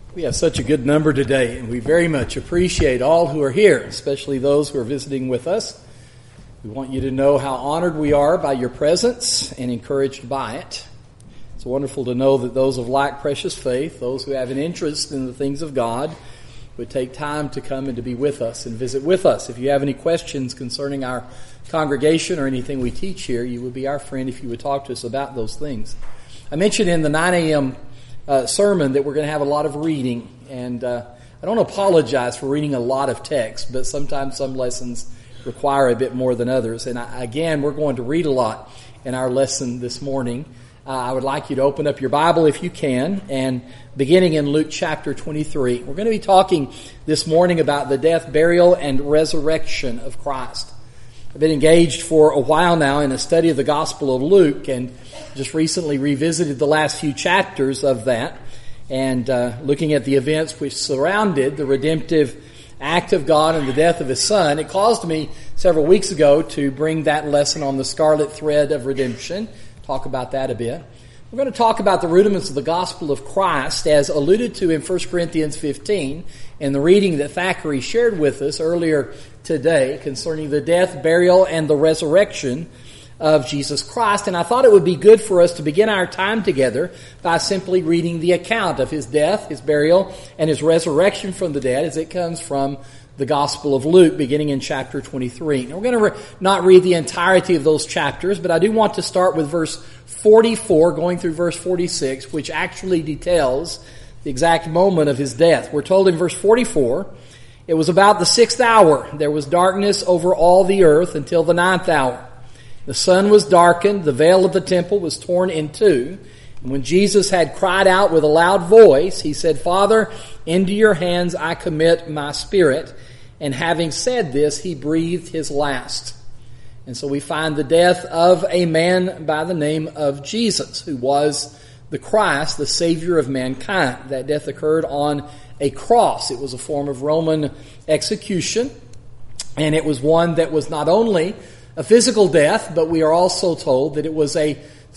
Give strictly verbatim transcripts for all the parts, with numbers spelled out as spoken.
We have such a good number today, and we very much appreciate all who are here, especially those who are visiting with us. We want you to know how honored we are by your presence and encouraged by it. It's wonderful to know that those of like precious faith, those who have an interest in the things of God, would take time to come and to be with us and visit with us. If you have any questions concerning our congregation or anything we teach here, you would be our friend if you would talk to us about those things. I mentioned in the nine a.m. Uh, sermon that we're going to have a lot of reading, and uh, I don't apologize for reading a lot of text, but sometimes some lessons require a bit more than others. And I, again, we're going to read a lot in our lesson this morning. Uh, I would like you to open up your Bible if you can, and beginning in Luke chapter twenty-three. We're going to be talking this morning about the death, burial, and resurrection of Christ. I've been engaged for a while now in a study of the Gospel of Luke, and just recently revisited the last few chapters of that, and uh, looking at the events which surrounded the redemptive act of God and the death of His Son. It caused me several weeks ago to bring that lesson on the scarlet thread of redemption, talk about that a bit. We're going to talk about the rudiments of the gospel of Christ as alluded to in First Corinthians fifteen in the reading that Thackeray shared with us earlier today concerning the death, burial, and the resurrection of Jesus Christ. And I thought it would be good for us to begin our time together by simply reading the account of His death, His burial, and His resurrection from the dead as it comes from the Gospel of Luke, beginning in chapter twenty-three. Now, we're going to re- not read the entirety of those chapters, but I do want to start with verse forty-four, going through verse forty-six, which actually details the exact moment of His death. We're told in verse forty-four, "It was about the sixth hour. There was darkness over all the earth until the ninth hour. The sun was darkened, the veil of the temple was torn in two. And when Jesus had cried out with a loud voice, He said, 'Father, into your hands I commit my spirit.' And having said this, He breathed His last." And so we find the death of a man by the name of Jesus, who was the Christ, the Savior of mankind. That death occurred on a cross. It was a form of Roman execution, and it was one that was not only a physical death, but we are also told that it was a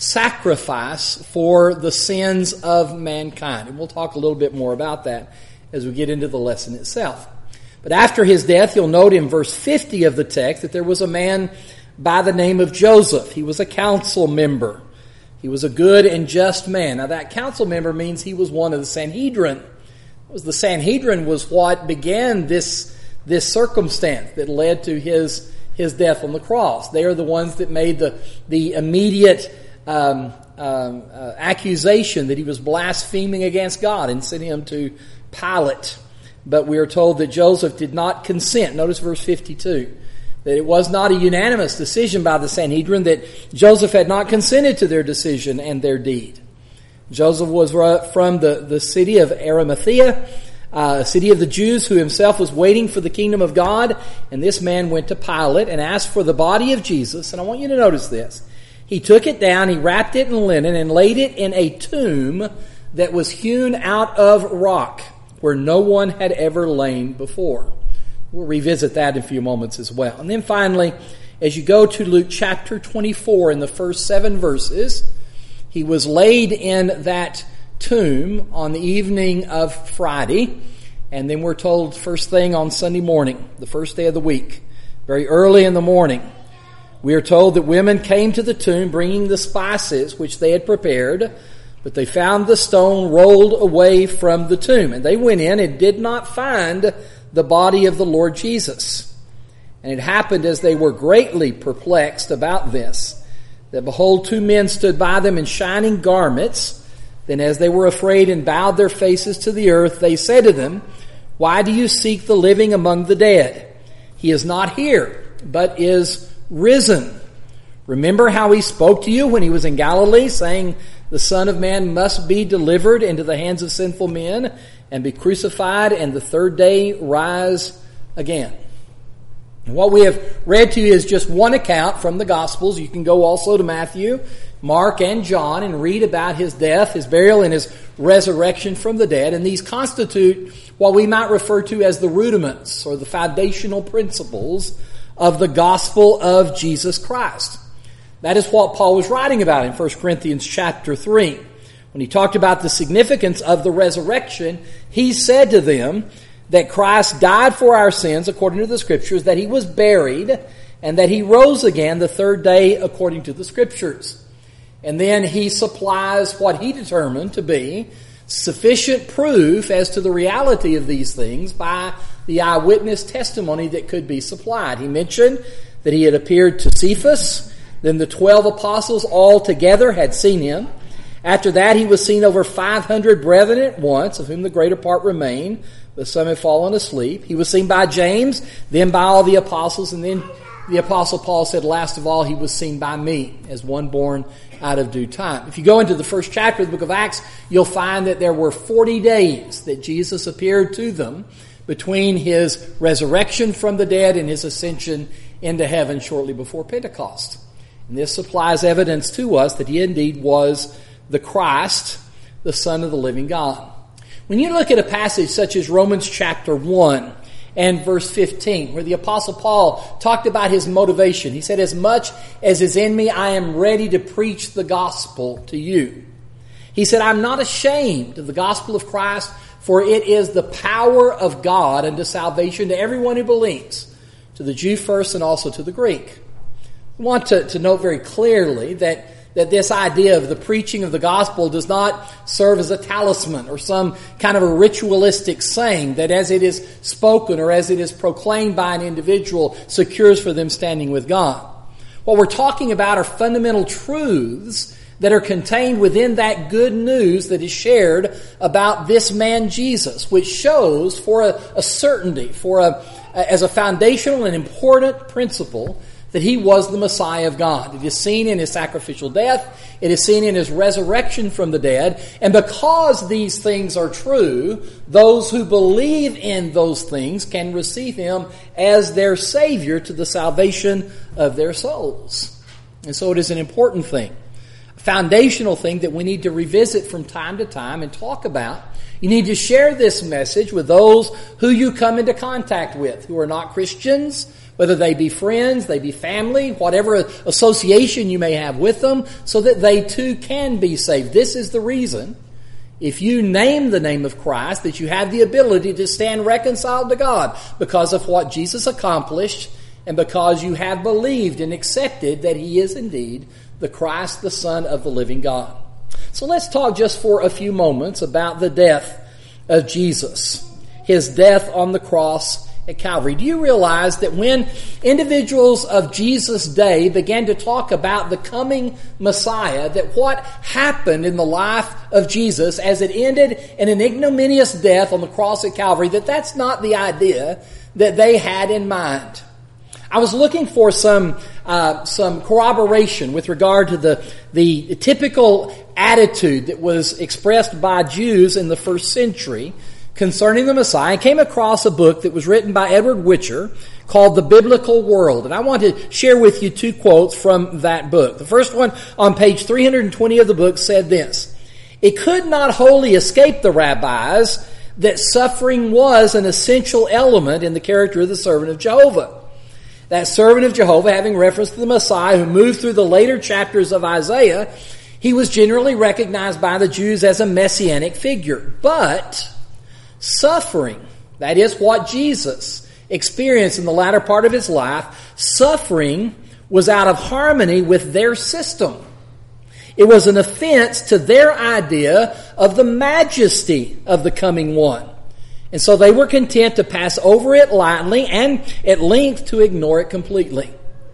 sacrifice for the sins of mankind. And we'll talk a little bit more about that as we get into the lesson itself. But after His death, you'll note in verse fifty of the text that there was a man by the name of Joseph. He was a council member. He was a good and just man. Now, that council member means he was one of the Sanhedrin. It was the Sanhedrin was what began this, this circumstance that led to his His death on the cross. They are the ones that made the, the immediate um, um, uh, accusation that he was blaspheming against God and sent him to Pilate. But we are told that Joseph did not consent. Notice verse fifty-two. That it was not a unanimous decision by the Sanhedrin, that Joseph had not consented to their decision and their deed. Joseph was from the, the city of Arimathea, Uh, a city of the Jews, who himself was waiting for the kingdom of God. And this man went to Pilate and asked for the body of Jesus. And I want you to notice this. He took it down, he wrapped it in linen, and laid it in a tomb that was hewn out of rock, where no one had ever lain before. We'll revisit that in a few moments as well. And then finally, as you go to Luke chapter twenty-four, in the first seven verses, He was laid in that tomb on the evening of Friday, and then we're told first thing on Sunday morning, the first day of the week, very early in the morning, we are told that women came to the tomb bringing the spices which they had prepared, but they found the stone rolled away from the tomb, and they went in and did not find the body of the Lord Jesus. And it happened, as they were greatly perplexed about this, that behold, two men stood by them in shining garments. Then as they were afraid and bowed their faces to the earth, they said to them, "Why do you seek the living among the dead? He is not here, but is risen. Remember how He spoke to you when He was in Galilee, saying, 'The Son of Man must be delivered into the hands of sinful men and be crucified, and the third day rise again.'" And what we have read to you is just one account from the Gospels. You can go also to Matthew, Mark, and John and read about His death, His burial, and His resurrection from the dead. And these constitute what we might refer to as the rudiments or the foundational principles of the gospel of Jesus Christ. That is what Paul was writing about in First Corinthians chapter three, When he talked about the significance of the resurrection, he said to them that Christ died for our sins according to the Scriptures, that he was buried, and that he rose again the third day according to the Scriptures. And then he supplies what he determined to be sufficient proof as to the reality of these things by the eyewitness testimony that could be supplied. He mentioned that he had appeared to Cephas, then the twelve apostles all together had seen him. After that, he was seen over five hundred brethren at once, of whom the greater part remain, but some have fallen asleep. He was seen by James, then by all the apostles, and then the apostle Paul said, last of all, he was seen by me, as one born out of due time. If you go into the first chapter of the book of Acts, you'll find that there were forty days that Jesus appeared to them between his resurrection from the dead and his ascension into heaven shortly before Pentecost. And this supplies evidence to us that he indeed was the Christ, the Son of the living God. When you look at a passage such as Romans chapter one and verse fifteen, where the Apostle Paul talked about his motivation, he said, as much as is in me, I am ready to preach the gospel to you. He said, I'm not ashamed of the gospel of Christ, for it is the power of God unto salvation to everyone who believes, to the Jew first and also to the Greek. I want to, to note very clearly that that this idea of the preaching of the gospel does not serve as a talisman or some kind of a ritualistic saying that as it is spoken or as it is proclaimed by an individual secures for them standing with God. What we're talking about are fundamental truths that are contained within that good news that is shared about this man Jesus, which shows for a, a certainty, for a, as a foundational and important principle, that he was the Messiah of God. It is seen in his sacrificial death. It is seen in his resurrection from the dead. And because these things are true, those who believe in those things can receive him as their Savior to the salvation of their souls. And so it is an important thing, a foundational thing that we need to revisit from time to time and talk about. You need to share this message with those who you come into contact with, who are not Christians, whether they be friends, they be family, whatever association you may have with them, so that they too can be saved. This is the reason, if you name the name of Christ, that you have the ability to stand reconciled to God because of what Jesus accomplished and because you have believed and accepted that he is indeed the Christ, the Son of the living God. So let's talk just for a few moments about the death of Jesus, his death on the cross at Calvary. Do you realize that when individuals of Jesus' day began to talk about the coming Messiah, that what happened in the life of Jesus as it ended in an ignominious death on the cross at Calvary, that that's not the idea that they had in mind? I was looking for some uh, some corroboration with regard to the the typical attitude that was expressed by Jews in the first century concerning the Messiah. I came across a book that was written by Edward Witcher called The Biblical World. And I want to share with you two quotes from that book. The first one on page three hundred twenty of the book said this: "It could not wholly escape the rabbis that suffering was an essential element in the character of the servant of Jehovah. That servant of Jehovah, having reference to the Messiah who moved through the later chapters of Isaiah, he was generally recognized by the Jews as a messianic figure. But suffering, that is what Jesus experienced in the latter part of his life, suffering was out of harmony with their system. It was an offense to their idea of the majesty of the coming one. And so they were content to pass over it lightly and at length to ignore it completely."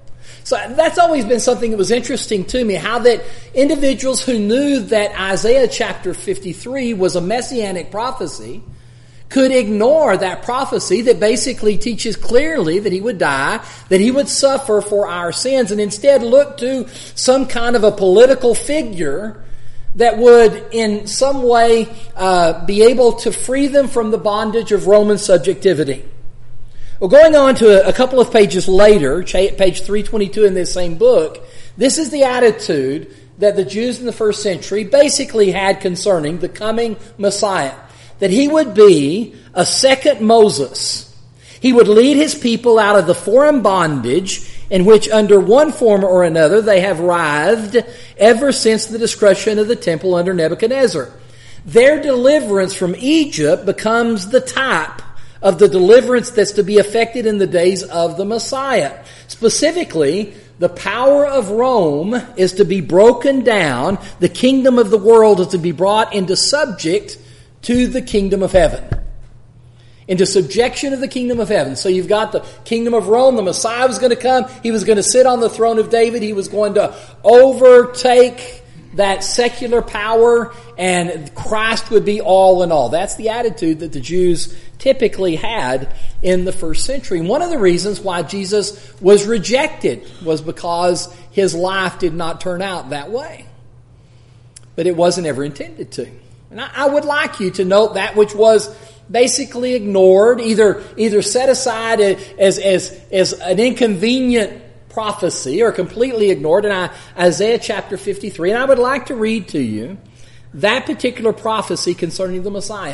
So that's always been something that was interesting to me, how that individuals who knew that Isaiah chapter fifty-three was a messianic prophecy could ignore that prophecy that basically teaches clearly that he would die, that he would suffer for our sins, and instead look to some kind of a political figure that would in some way uh, be able to free them from the bondage of Roman subjectivity. Well, going on to a, a couple of pages later, page three twenty-two in this same book, this is the attitude that the Jews in the first century basically had concerning the coming Messiah. That he would be a second Moses. He would lead his people out of the foreign bondage in which under one form or another they have writhed ever since the destruction of the temple under Nebuchadnezzar. Their deliverance from Egypt becomes the type of the deliverance that's to be effected in the days of the Messiah. Specifically, the power of Rome is to be broken down. The kingdom of the world is to be brought into subject to the kingdom of heaven. Into subjection of the kingdom of heaven. So you've got the kingdom of Rome. The Messiah was going to come. He was going to sit on the throne of David. He was going to overtake that secular power, and Christ would be all in all. That's the attitude that the Jews typically had in the first century. And one of the reasons why Jesus was rejected was because his life did not turn out that way. But it wasn't ever intended to. And I, I would like you to note that which was basically ignored, either either set aside as as as an inconvenient prophecy or completely ignored in Isaiah chapter fifty-three. And I would like to read to you that particular prophecy concerning the Messiah.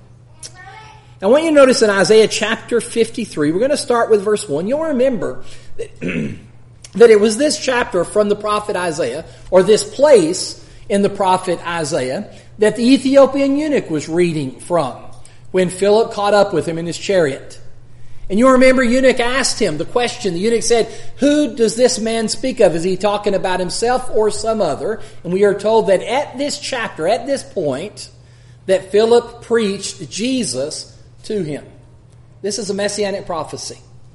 I want you to notice in Isaiah chapter fifty-three, we're going to start with verse one. You'll remember that, that it was this chapter from the prophet Isaiah, or this place in the prophet Isaiah, that the Ethiopian eunuch was reading from when Philip caught up with him in his chariot. And you remember eunuch asked him the question. The eunuch said, who does this man speak of? Is he talking about himself or some other? And we are told that at this chapter, at this point, that Philip preached Jesus to him. This is a messianic prophecy.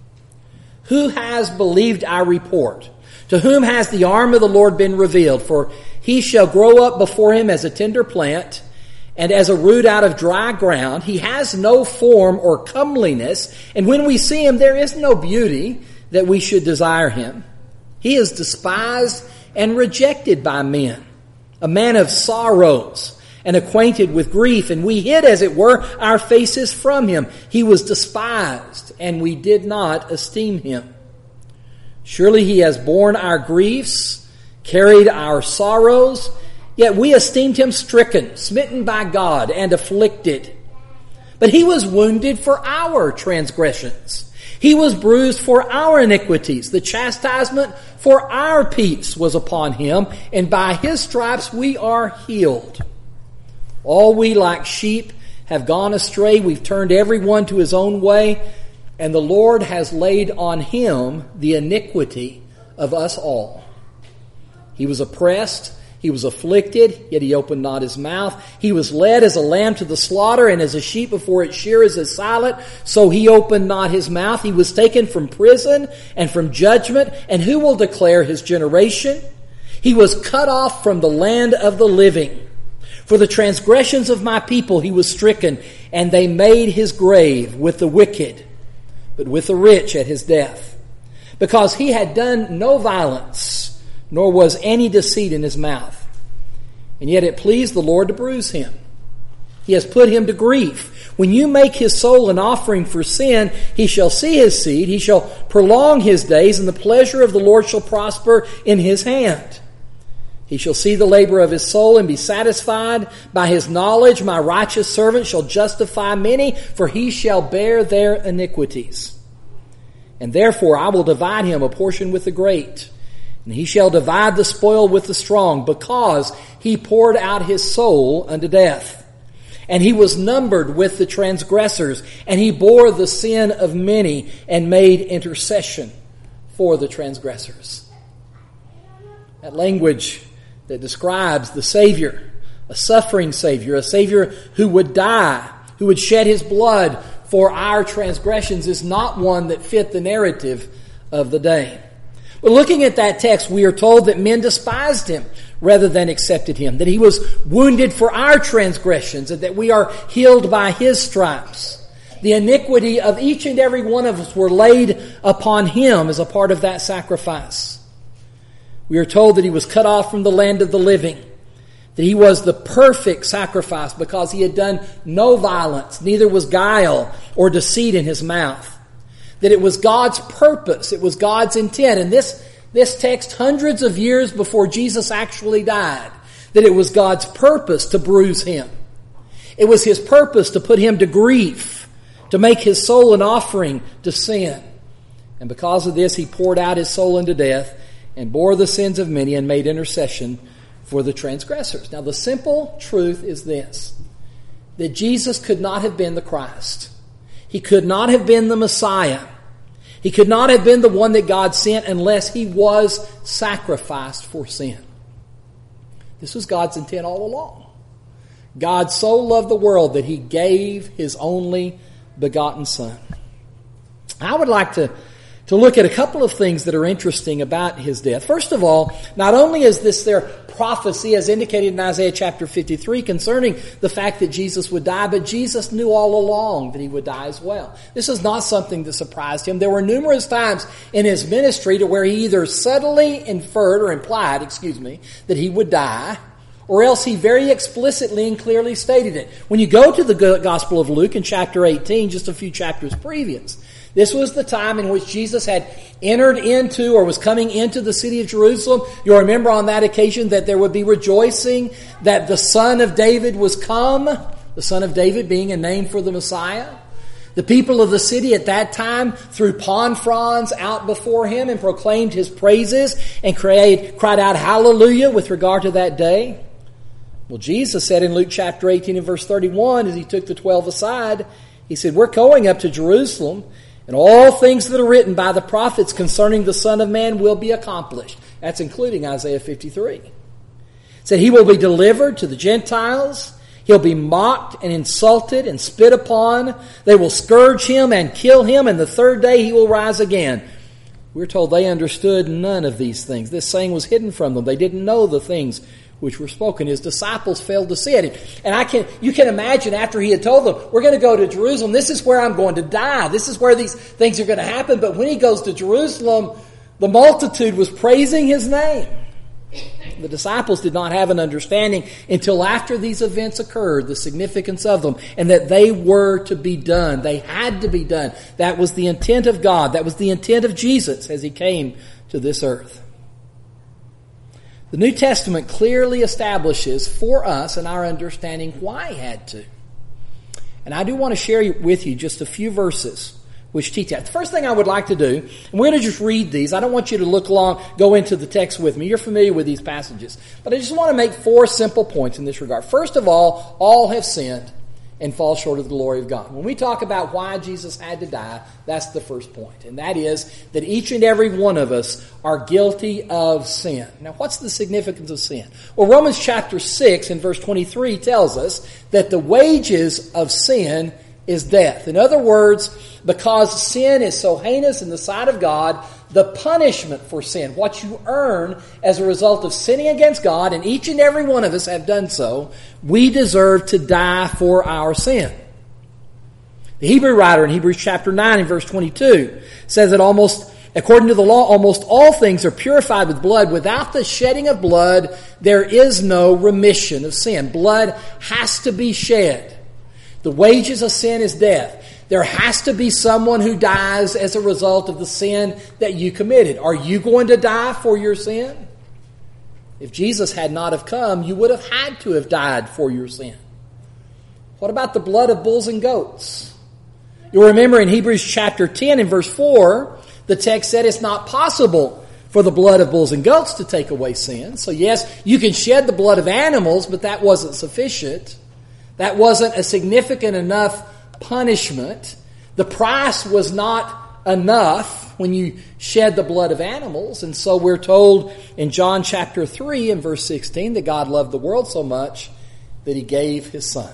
Who has believed our report? To whom has the arm of the Lord been revealed? For he shall grow up before him as a tender plant, and as a root out of dry ground. He has no form or comeliness, and when we see him, there is no beauty that we should desire him. He is despised and rejected by men, a man of sorrows and acquainted with grief, and we hid, as it were, our faces from him. He was despised, and we did not esteem him. Surely he has borne our griefs, carried our sorrows, yet we esteemed him stricken, smitten by God, and afflicted. But he was wounded for our transgressions. He was bruised for our iniquities. The chastisement for our peace was upon him, and by his stripes we are healed. All we like sheep have gone astray. We've turned everyone to his own way, and the Lord has laid on him the iniquity of us all. He was oppressed, he was afflicted, yet he opened not his mouth. He was led as a lamb to the slaughter, and as a sheep before its shearers is silent, so he opened not his mouth. He was taken from prison and from judgment, and who will declare his generation? He was cut off from the land of the living. For the transgressions of my people he was stricken, and they made his grave with the wicked, but with the rich at his death. Because he had done no violence, nor was any deceit in his mouth. And yet it pleased the Lord to bruise him. He has put him to grief. When you make his soul an offering for sin, he shall see his seed, he shall prolong his days, and the pleasure of the Lord shall prosper in his hand. He shall see the labor of his soul and be satisfied. By his knowledge my righteous servant shall justify many, for he shall bear their iniquities. And therefore I will divide him a portion with the great, and he shall divide the spoil with the strong, because he poured out his soul unto death. And he was numbered with the transgressors, and he bore the sin of many, and made intercession for the transgressors. That language that describes the Savior, a suffering Savior, a Savior who would die, who would shed his blood for our transgressions, is not one that fit the narrative of the day. But looking at that text, we are told that men despised him rather than accepted him, that he was wounded for our transgressions, and that we are healed by his stripes. The iniquity of each and every one of us were laid upon him as a part of that sacrifice. We are told that he was cut off from the land of the living, that he was the perfect sacrifice because he had done no violence, neither was guile or deceit in his mouth. That it was God's purpose, it was God's intent. And this, this text, hundreds of years before Jesus actually died, that it was God's purpose to bruise him. It was his purpose to put him to grief, to make his soul an offering to sin. And because of this, he poured out his soul into death and bore the sins of many and made intercession for the transgressors. Now, the simple truth is this, that Jesus could not have been the Christ. He could not have been the Messiah. He could not have been the one that God sent unless he was sacrificed for sin. This was God's intent all along. God so loved the world that he gave his only begotten Son. I would like to, to look at a couple of things that are interesting about his death. First of all, not only is this their prophecy as indicated in Isaiah chapter fifty-three concerning the fact that Jesus would die, but Jesus knew all along that he would die as well. This is not something that surprised him. There were numerous times in his ministry to where he either subtly inferred or implied, excuse me, that he would die, or else he very explicitly and clearly stated it. When you go to the Gospel of Luke in chapter eighteen, just a few chapters previous, this was the time in which Jesus had entered into or was coming into the city of Jerusalem. You'll remember on that occasion that there would be rejoicing that the Son of David was come, the Son of David being a name for the Messiah. The people of the city at that time threw palm fronds out before him and proclaimed his praises and cried, cried out hallelujah with regard to that day. Well, Jesus said in Luke chapter eighteen and verse thirty-one, as he took the twelve aside, he said, we're going up to Jerusalem, and all things that are written by the prophets concerning the Son of Man will be accomplished. That's including Isaiah fifty-three. It said he will be delivered to the Gentiles. He'll be mocked and insulted and spit upon. They will scourge him and kill him, and the third day he will rise again. We're told they understood none of these things. This saying was hidden from them. They didn't know the things which were spoken. His disciples failed to see it. And I can, you can imagine after he had told them, we're going to go to Jerusalem. This is where I'm going to die. This is where these things are going to happen. But when he goes to Jerusalem, the multitude was praising his name. The disciples did not have an understanding until after these events occurred, the significance of them, and that they were to be done. They had to be done. That was the intent of God. That was the intent of Jesus as he came to this earth. The New Testament clearly establishes for us and our understanding why he had to. And I do want to share with you just a few verses which teach that. The first thing I would like to do, and we're going to just read these. I don't want you to look along, go into the text with me. You're familiar with these passages. But I just want to make four simple points in this regard. First of all, all have sinned and fall short of the glory of God. When we talk about why Jesus had to die, that's the first point. And that is that each and every one of us are guilty of sin. Now, what's the significance of sin? Well, Romans chapter six and verse twenty-three tells us that the wages of sin is death. In other words, because sin is so heinous in the sight of God, the punishment for sin, what you earn as a result of sinning against God, and each and every one of us have done so, we deserve to die for our sin. The Hebrew writer in Hebrews chapter nine and verse twenty-two says that almost, according to the law, almost all things are purified with blood. Without the shedding of blood, there is no remission of sin. Blood has to be shed. The wages of sin is death. There has to be someone who dies as a result of the sin that you committed. Are you going to die for your sin? If Jesus had not have come, you would have had to have died for your sin. What about the blood of bulls and goats? You'll remember in Hebrews chapter ten and verse four, the text said it's not possible for the blood of bulls and goats to take away sin. So yes, you can shed the blood of animals, but that wasn't sufficient. That wasn't a significant enough punishment. The price was not enough when you shed the blood of animals. And so we're told in John chapter three and verse sixteen that God loved the world so much that he gave his Son.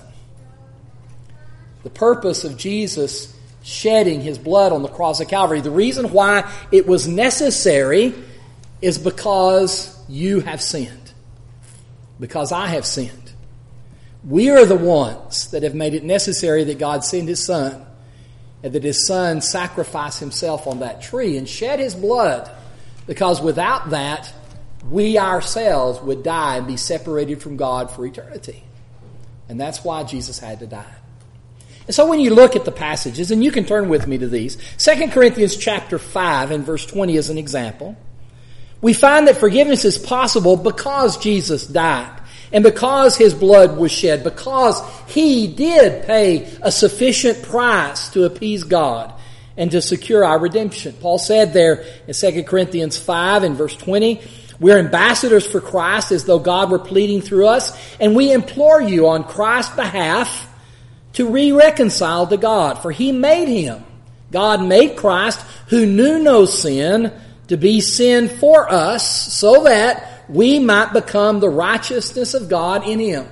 The purpose of Jesus shedding his blood on the cross of Calvary, the reason why it was necessary is because you have sinned. Because I have sinned. We are the ones that have made it necessary that God send his Son, and that his Son sacrifice himself on that tree and shed his blood, because without that, we ourselves would die and be separated from God for eternity. And that's why Jesus had to die. And so when you look at the passages, and you can turn with me to these, Second Corinthians chapter five and verse twenty is an example. We find that forgiveness is possible because Jesus died. And because his blood was shed, because he did pay a sufficient price to appease God. and to secure our redemption. Paul said there in Second Corinthians five and verse twenty, we're ambassadors for Christ as though God were pleading through us, and we implore you on Christ's behalf to re-reconcile to God. For he made him, God made Christ, who knew no sin, to be sin for us, so that we might become the righteousness of God in him.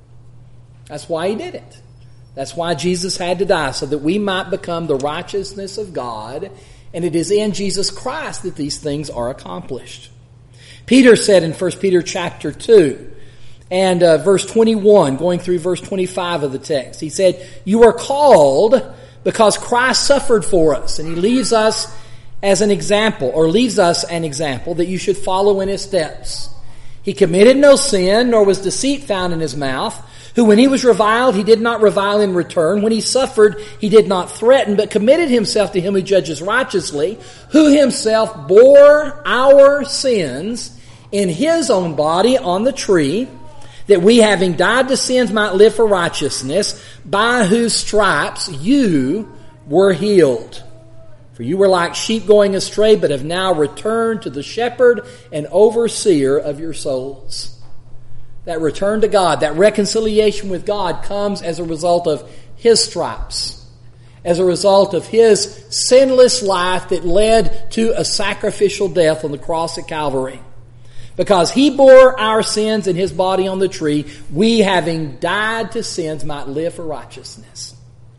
That's why he did it. That's why Jesus had to die, so that we might become the righteousness of God. And it is in Jesus Christ that these things are accomplished. Peter said in First Peter chapter two and uh, verse twenty-one, going through verse twenty-five of the text, he said, you are called because Christ suffered for us. And he leaves us as an example, or leaves us an example that you should follow in his steps. He committed no sin, nor was deceit found in his mouth. Who when he was reviled, he did not revile in return. When he suffered, he did not threaten, but committed himself to him who judges righteously, who himself bore our sins in his own body on the tree, that we, having died to sins, might live for righteousness, by whose stripes you were healed. For you were like sheep going astray, but have now returned to the shepherd and overseer of your souls. That return to God, that reconciliation with God comes as a result of his stripes, as a result of his sinless life that led to a sacrificial death on the cross at Calvary. Because he bore our sins in his body on the tree, we, having died to sins, might live for righteousness.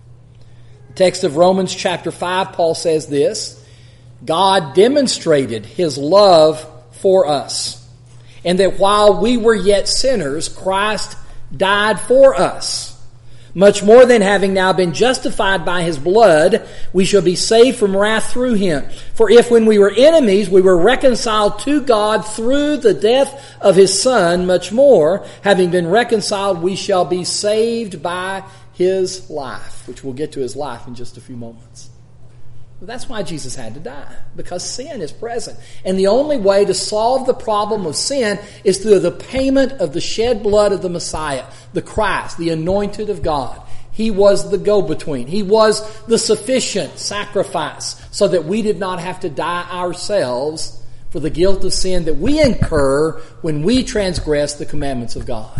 The text of Romans chapter five, Paul says this, God demonstrated his love for us, and that while we were yet sinners, Christ died for us. Much more than having now been justified by his blood, we shall be saved from wrath through him. For if when we were enemies, we were reconciled to God through the death of his Son, much more, having been reconciled, we shall be saved by his life, which we'll get to his life in just a few moments. That's why Jesus had to die, because sin is present. And the only way to solve the problem of sin is through the payment of the shed blood of the Messiah, the Christ, the anointed of God. He was the go-between. He was the sufficient sacrifice so that we did not have to die ourselves for the guilt of sin that we incur when we transgress the commandments of God.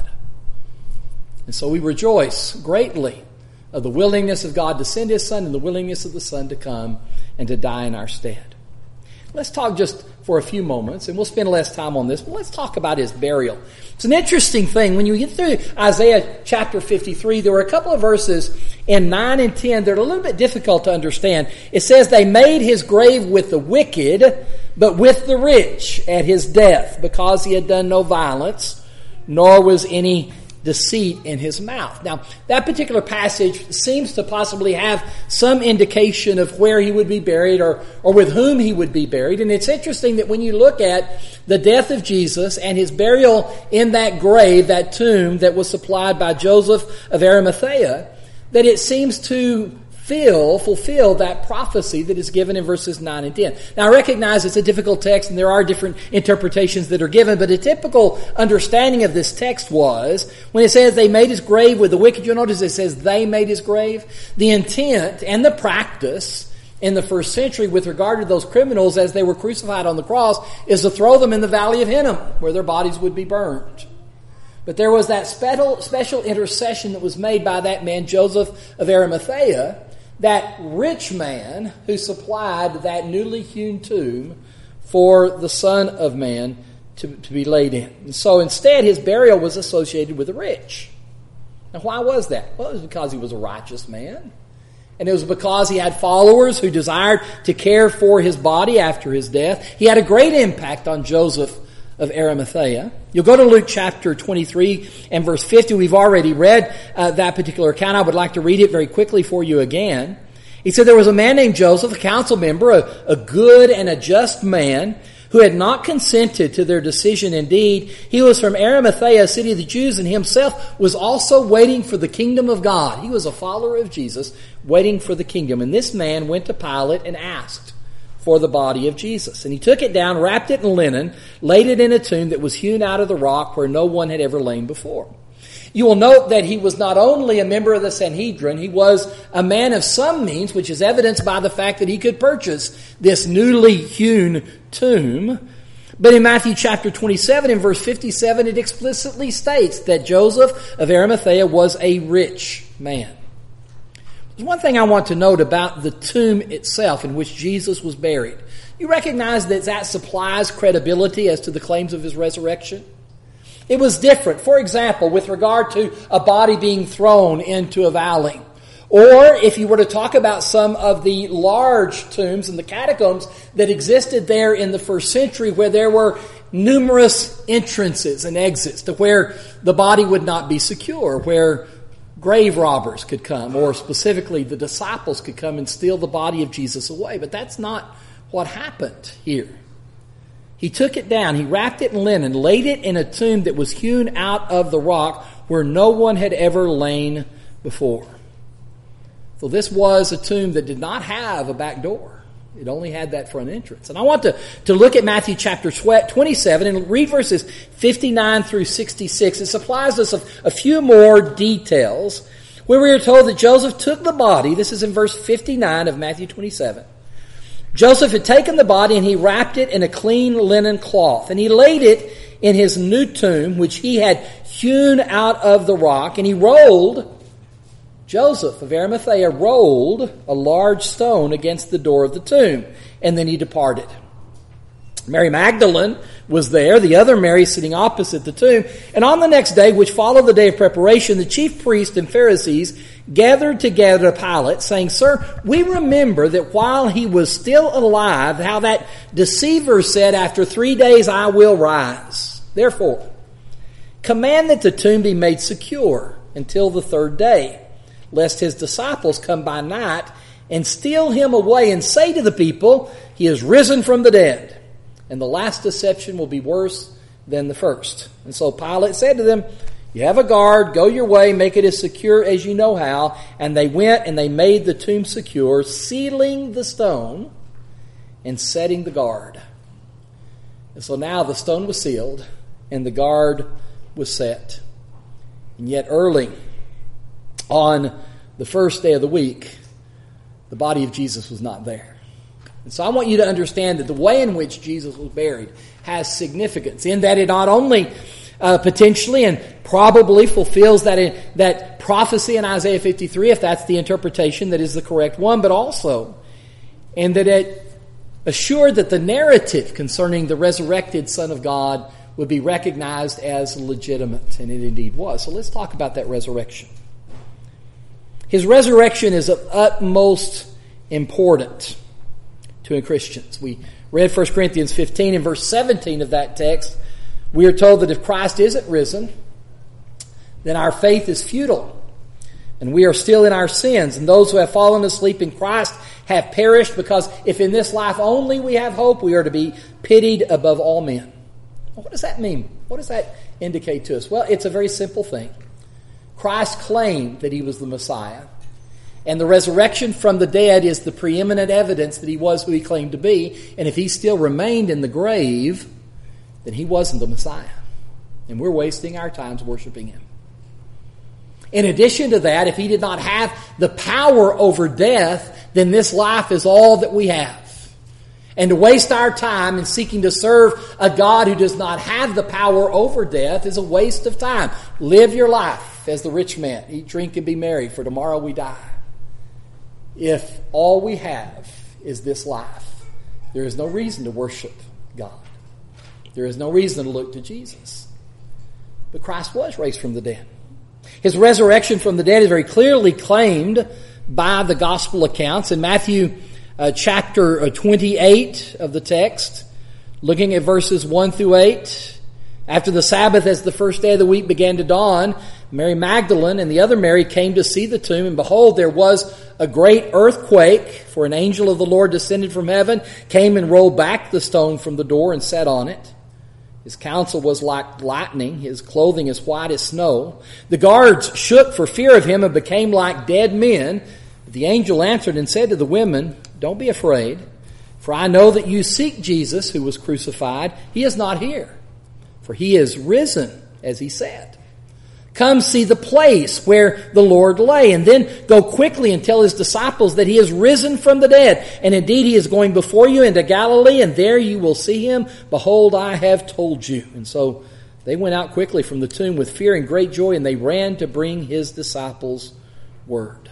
And so we rejoice greatly of the willingness of God to send his Son and the willingness of the Son to come and to die in our stead. Let's talk just for a few moments, and we'll spend less time on this, but let's talk about his burial. It's an interesting thing. When you get through Isaiah chapter fifty-three, there were a couple of verses in nine and ten that are a little bit difficult to understand. It says, they made his grave with the wicked, but with the rich at his death, because he had done no violence, nor was any deceit in his mouth. Now, that particular passage seems to possibly have some indication of where he would be buried or, or with whom he would be buried. And it's interesting that when you look at the death of Jesus and his burial in that grave, that tomb that was supplied by Joseph of Arimathea, that it seems to Fill, fulfill that prophecy that is given in verses nine and ten. Now I recognize it's a difficult text and there are different interpretations that are given, but a typical understanding of this text was, when it says they made his grave with the wicked, you'll notice it says they made his grave. The intent and the practice in the first century with regard to those criminals as they were crucified on the cross is to throw them in the valley of Hinnom, where their bodies would be burned. But there was that special, special intercession that was made by that man, Joseph of Arimathea, that rich man who supplied that newly hewn tomb for the Son of Man to, to be laid in. And so instead, his burial was associated with the rich. Now, why was that? Well, it was because he was a righteous man. And it was because he had followers who desired to care for his body after his death. He had a great impact on Joseph of Arimathea. You'll go to Luke chapter twenty-three and verse fifty. We've already read uh, that particular account. I would like to read it very quickly for you again. He said, there was a man named Joseph, a council member, a, a good and a just man, who had not consented to their decision. Indeed, he was from Arimathea, a city of the Jews, and himself was also waiting for the kingdom of God. He was a follower of Jesus, waiting for the kingdom. And this man went to Pilate and asked for the body of Jesus. And he took it down, wrapped it in linen, laid it in a tomb that was hewn out of the rock where no one had ever lain before. You will note that he was not only a member of the Sanhedrin, he was a man of some means, which is evidenced by the fact that he could purchase this newly hewn tomb. But in Matthew chapter twenty-seven, in verse fifty-seven, it explicitly states that Joseph of Arimathea was a rich man. There's one thing I want to note about the tomb itself in which Jesus was buried. You recognize that that supplies credibility as to the claims of his resurrection? It was different, for example, with regard to a body being thrown into a valley. Or if you were to talk about some of the large tombs and the catacombs that existed there in the first century, where there were numerous entrances and exits to where the body would not be secure, where grave robbers could come, or specifically the disciples could come and steal the body of Jesus away. But that's not what happened here. He took it down, he wrapped it in linen, laid it in a tomb that was hewn out of the rock where no one had ever lain before. So this was a tomb that did not have a back door. It only had that front entrance. And I want to, to look at Matthew chapter twenty-seven and read verses fifty-nine through sixty-six. It supplies us a, a few more details where we are told that Joseph took the body. This is in verse fifty-nine of Matthew twenty-seven. Joseph had taken the body and he wrapped it in a clean linen cloth. And he laid it in his new tomb, which he had hewn out of the rock. And he rolled, Joseph of Arimathea rolled a large stone against the door of the tomb. And then he departed. Mary Magdalene was there, the other Mary sitting opposite the tomb. And on the next day, which followed the day of preparation, the chief priests and Pharisees gathered together to Pilate, saying, "Sir, we remember that while he was still alive, how that deceiver said, 'After three days I will rise.' Therefore, command that the tomb be made secure until the third day, lest his disciples come by night and steal him away and say to the people, 'He is risen from the dead.' And the last deception will be worse than the first." And so Pilate said to them, "You have a guard, go your way, make it as secure as you know how." And they went and they made the tomb secure, sealing the stone and setting the guard. And so now the stone was sealed and the guard was set. And yet early on the first day of the week, the body of Jesus was not there. And so I want you to understand that the way in which Jesus was buried has significance, in that it not only uh, potentially and probably fulfills that, in, that prophecy in Isaiah fifty-three, if that's the interpretation that is the correct one, but also, and that it assured that the narrative concerning the resurrected Son of God would be recognized as legitimate, and it indeed was. So let's talk about that resurrection. His resurrection is of utmost importance to Christians. We read First Corinthians fifteen in verse seventeen of that text. We are told that if Christ isn't risen, then our faith is futile, and we are still in our sins. And those who have fallen asleep in Christ have perished, because if in this life only we have hope, we are to be pitied above all men. Well, what does that mean? What does that indicate to us? Well, it's a very simple thing. Christ claimed that he was the Messiah. And the resurrection from the dead is the preeminent evidence that he was who he claimed to be. And if he still remained in the grave, then he wasn't the Messiah. And we're wasting our times worshiping him. In addition to that, if he did not have the power over death, then this life is all that we have. And to waste our time in seeking to serve a God who does not have the power over death is a waste of time. Live your life as the rich man. Eat, drink, and be merry, for tomorrow we die. If all we have is this life, there is no reason to worship God. There is no reason to look to Jesus. But Christ was raised from the dead. His resurrection from the dead is very clearly claimed by the gospel accounts. In Matthew uh, chapter twenty-eight of the text, looking at verses one through eight, after the Sabbath, as the first day of the week began to dawn, Mary Magdalene and the other Mary came to see the tomb, and behold, there was a great earthquake, for an angel of the Lord descended from heaven, came and rolled back the stone from the door and sat on it. His counsel was like lightning, his clothing as white as snow. The guards shook for fear of him and became like dead men. But the angel answered and said to the women, "Don't be afraid, for I know that you seek Jesus who was crucified. He is not here, for he is risen, as he said. Come see the place where the Lord lay, and then go quickly and tell his disciples that he is risen from the dead. And indeed he is going before you into Galilee, and there you will see him. Behold, I have told you. And so they went out quickly from the tomb with fear and great joy, and they ran to bring his disciples word.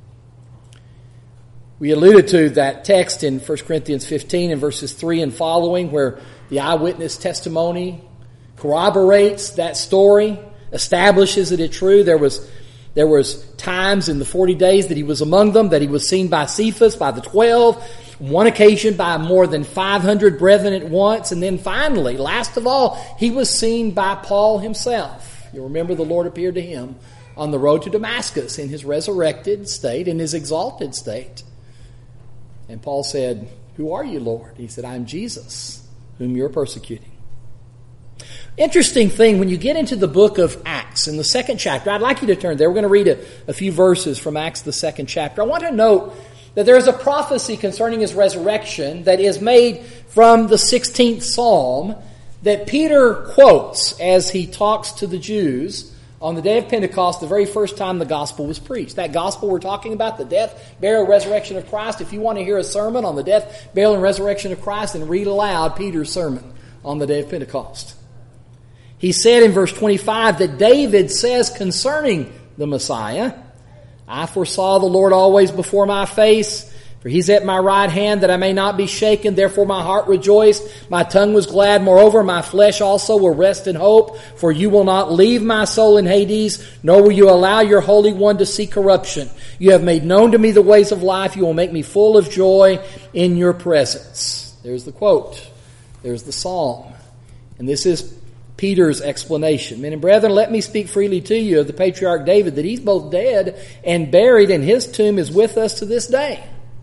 We alluded to that text in First Corinthians fifteen and verses three and following, where the eyewitness testimony corroborates that story, establishes that it's true. There was there was times in the forty days that he was among them, that he was seen by Cephas, by the twelve, one occasion by more than five hundred brethren at once, and then finally, last of all, he was seen by Paul himself. You remember the Lord appeared to him on the road to Damascus in his resurrected state, in his exalted state. And Paul said, "Who are you, Lord?" He said, "I am Jesus, whom you're persecuting." Interesting thing, when you get into the book of Acts, in the second chapter, I'd like you to turn there. We're going to read a, a few verses from Acts, the second chapter. I want to note that there is a prophecy concerning his resurrection that is made from the sixteenth Psalm that Peter quotes as he talks to the Jews on the day of Pentecost, the very first time the gospel was preached. That gospel we're talking about, the death, burial, resurrection of Christ. If you want to hear a sermon on the death, burial, and resurrection of Christ, then read aloud Peter's sermon on the day of Pentecost. He said in verse twenty-five that David says concerning the Messiah, "I foresaw the Lord always before my face, for he's at my right hand that I may not be shaken. Therefore my heart rejoiced, my tongue was glad. Moreover, my flesh also will rest in hope, for you will not leave my soul in Hades, nor will you allow your Holy One to see corruption. You have made known to me the ways of life. You will make me full of joy in your presence." There's the quote. There's the psalm. And this is Peter's explanation. "Men and brethren, let me speak freely to you of the patriarch David, that he's both dead and buried, and his tomb is with us to this day."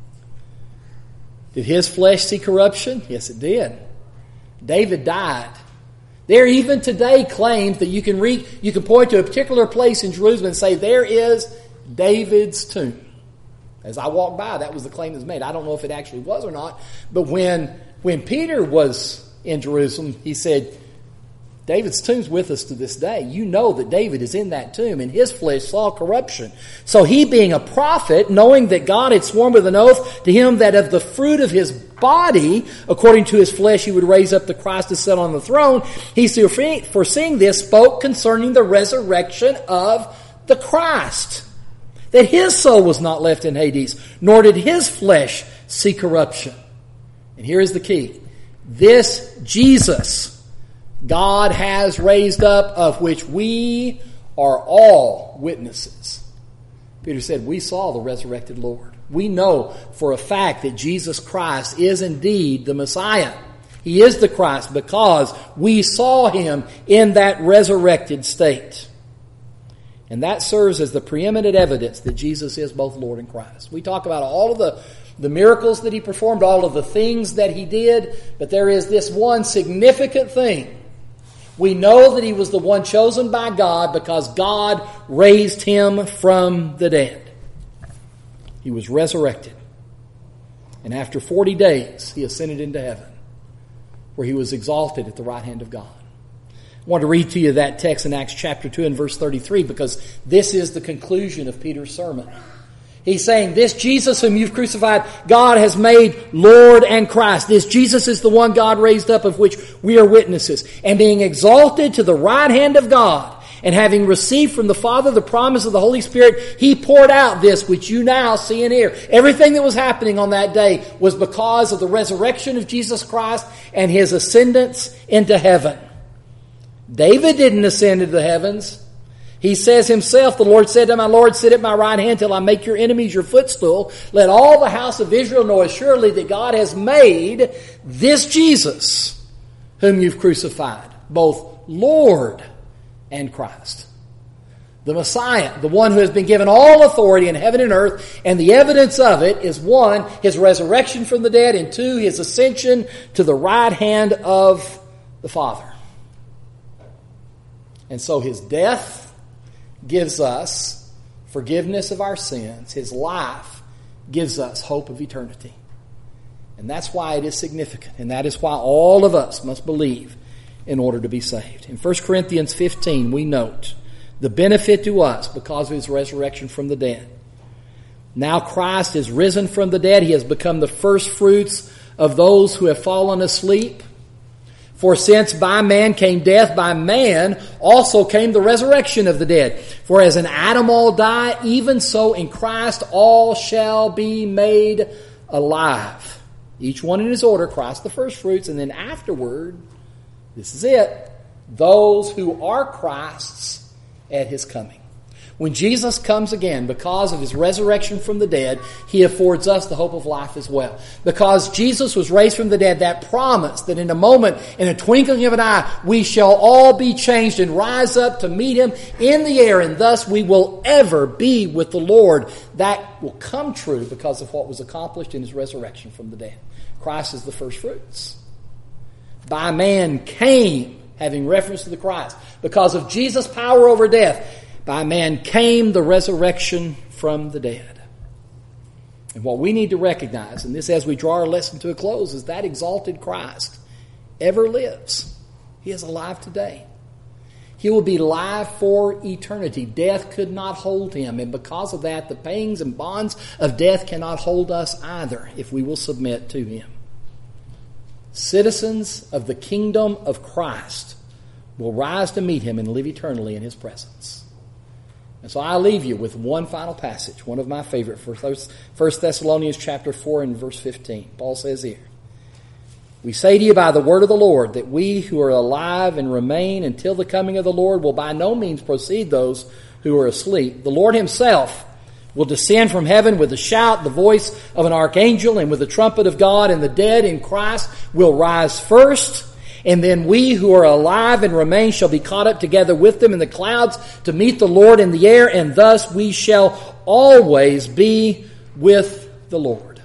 Did his flesh see corruption? Yes, it did. David died. There even today claims that you can read, you can point to a particular place in Jerusalem and say, "There is David's tomb." As I walked by, that was the claim that was made. I don't know if it actually was or not, but when when Peter was in Jerusalem, he said, "David's tomb's with us to this day." You know that David is in that tomb, and his flesh saw corruption. So he, being a prophet, knowing that God had sworn with an oath to him that of the fruit of his body, according to his flesh, he would raise up the Christ to sit on the throne, he, foreseeing this, spoke concerning the resurrection of the Christ, that his soul was not left in Hades, nor did his flesh see corruption. And here is the key. This Jesus God has raised up, of which we are all witnesses. Peter said, we saw the resurrected Lord. We know for a fact that Jesus Christ is indeed the Messiah. He is the Christ because we saw him in that resurrected state. And that serves as the preeminent evidence that Jesus is both Lord and Christ. We talk about all of the, the miracles that he performed, all of the things that he did, but there is this one significant thing. We know that he was the one chosen by God because God raised him from the dead. He was resurrected. And after forty days, he ascended into heaven, where he was exalted at the right hand of God. I want to read to you that text in Acts chapter two and verse thirty-three, because this is the conclusion of Peter's sermon. He's saying, this Jesus whom you've crucified, God has made Lord and Christ. This Jesus is the one God raised up, of which we are witnesses. And being exalted to the right hand of God, and having received from the Father the promise of the Holy Spirit, he poured out this which you now see and hear. Everything that was happening on that day was because of the resurrection of Jesus Christ and his ascendance into heaven. David didn't ascend into the heavens. He says himself, the Lord said to my Lord, sit at my right hand till I make your enemies your footstool. Let all the house of Israel know assuredly that God has made this Jesus, whom you've crucified, both Lord and Christ. The Messiah, the one who has been given all authority in heaven and earth, and the evidence of it is one, his resurrection from the dead, and two, his ascension to the right hand of the Father. And so his death gives us forgiveness of our sins. His life gives us hope of eternity. And that's why it is significant. And that is why all of us must believe in order to be saved. In First Corinthians fifteen, we note the benefit to us because of his resurrection from the dead. Now Christ is risen from the dead. He has become the first fruits of those who have fallen asleep. For since by man came death, by man also came the resurrection of the dead. For as in Adam all die, even so in Christ all shall be made alive. Each one in his order, Christ the first fruits, and then afterward, this is it, those who are Christ's at his coming. When Jesus comes again, because of his resurrection from the dead, he affords us the hope of life as well. Because Jesus was raised from the dead, that promise that in a moment, in a twinkling of an eye, we shall all be changed and rise up to meet him in the air, and thus we will ever be with the Lord. That will come true because of what was accomplished in his resurrection from the dead. Christ is the first fruits. By man came, having reference to the Christ, because of Jesus' power over death, by man came the resurrection from the dead. And what we need to recognize, and this as we draw our lesson to a close, is that exalted Christ ever lives. He is alive today. He will be alive for eternity. Death could not hold him, and because of that, the pangs and bonds of death cannot hold us either if we will submit to him. Citizens of the kingdom of Christ will rise to meet him and live eternally in his presence. And so I leave you with one final passage, one of my favorite, First Thessalonians chapter four and verse fifteen. Paul says here, "We say to you by the word of the Lord that we who are alive and remain until the coming of the Lord will by no means precede those who are asleep. The Lord himself will descend from heaven with a shout, the voice of an archangel, and with the trumpet of God, and the dead in Christ will rise first. And then we who are alive and remain shall be caught up together with them in the clouds to meet the Lord in the air, and thus we shall always be with the Lord."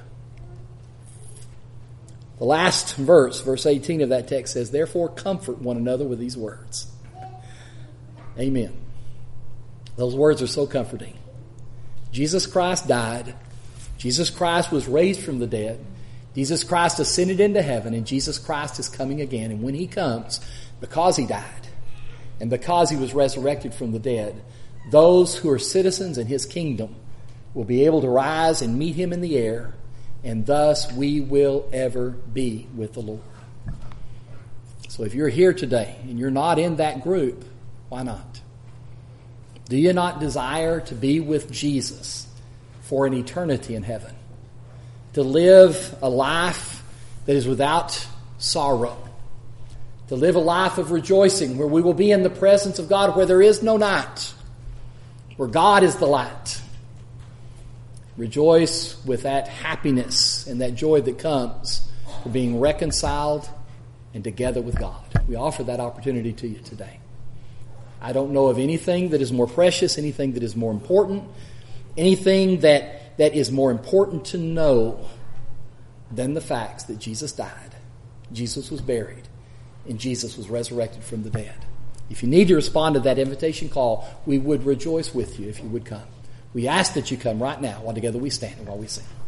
The last verse, verse eighteen of that text says, "Therefore comfort one another with these words." Amen. Those words are so comforting. Jesus Christ died. Jesus Christ was raised from the dead. Jesus Christ ascended into heaven, and Jesus Christ is coming again. And when he comes, because he died and because he was resurrected from the dead, those who are citizens in his kingdom will be able to rise and meet him in the air, and thus we will ever be with the Lord. So if you're here today and you're not in that group, why not? Do you not desire to be with Jesus for an eternity in heaven? To live a life that is without sorrow. To live a life of rejoicing where we will be in the presence of God, where there is no night. Where God is the light. Rejoice with that happiness and that joy that comes for being reconciled and together with God. We offer that opportunity to you today. I don't know of anything that is more precious, anything that is more important, anything that that is more important to know than the facts that Jesus died, Jesus was buried, and Jesus was resurrected from the dead. If you need to respond to that invitation call, we would rejoice with you if you would come. We ask that you come right now while together we stand and while we sing.